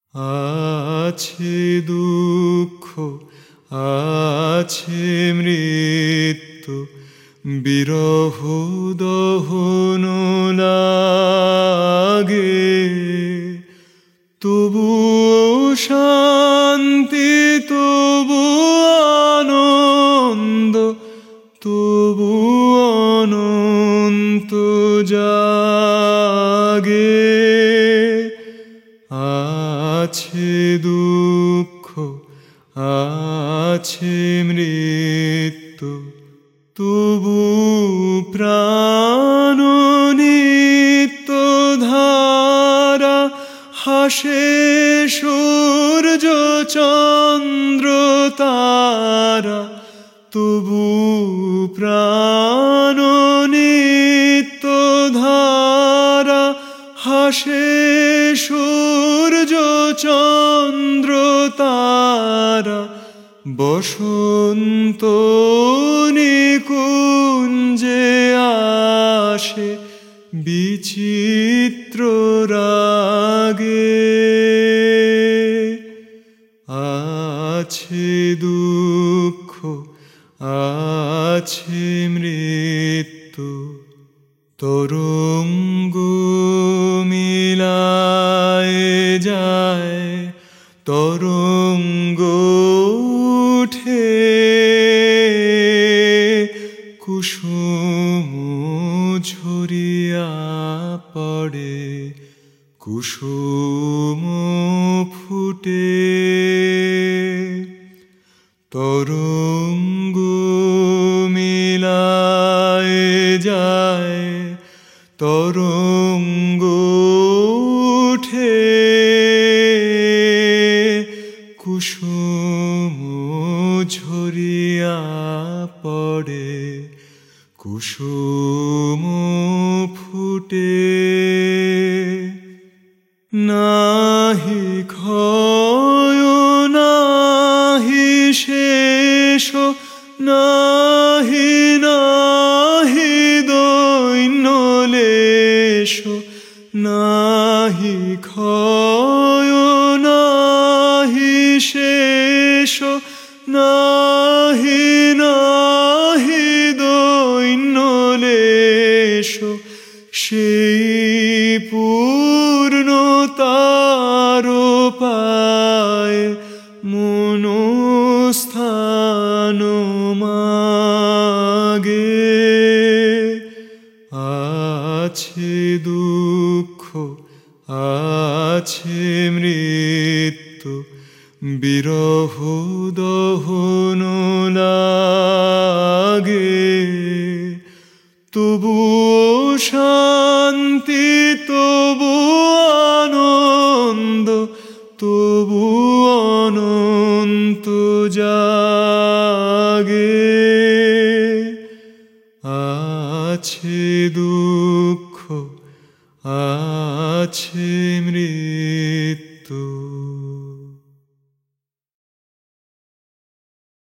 আছে দুঃখ, আছে মৃত্যু, বিরহ দহন লাগে, তবু শান্তি, তবু আনন্দ, তবু অনন্ত জাগে। আছে দুঃখ, আছে মৃত্যু, তবু প্রাণ নিত্য ধারা, হাসে সূর্য চন্দ্র তারা, তবু প্রাণ নিত্য ধারা, হাসে সূর্য চন্দ্র তারা। বসন্ত নিকুঞ্জে আসে বিচিত্র রাগে। আছে দুঃখ, আছে মৃত্যু, তরঙ্গ মিলায় যায়, তরঙ্গ উঠে, কুসুম ঝরিয়া পড়ে, কুসুম ফুটে। তরঙ্গ মিলায় যায়, তরঙ্গ উঠে, কুসুম ঝরিয়া পড়ে, কুসুম ফুটে। নাহি ক্ষয়, নাহি শেষ, নাহি নাহি দৈন্য লেশ। নাহি ক্ষয়, নাহি শেষ, নাহি নাহি দৈন্য লেশ। সেই পূর্ণতার পায় মনস্থান মাগে। আছে দুঃখ, আছে মৃত্যু, বিরহ দহন লাগে, তবু শান্তি, তবু আনন্দ, তবু অনন্ত জাগে। আছে দুঃখ, আছে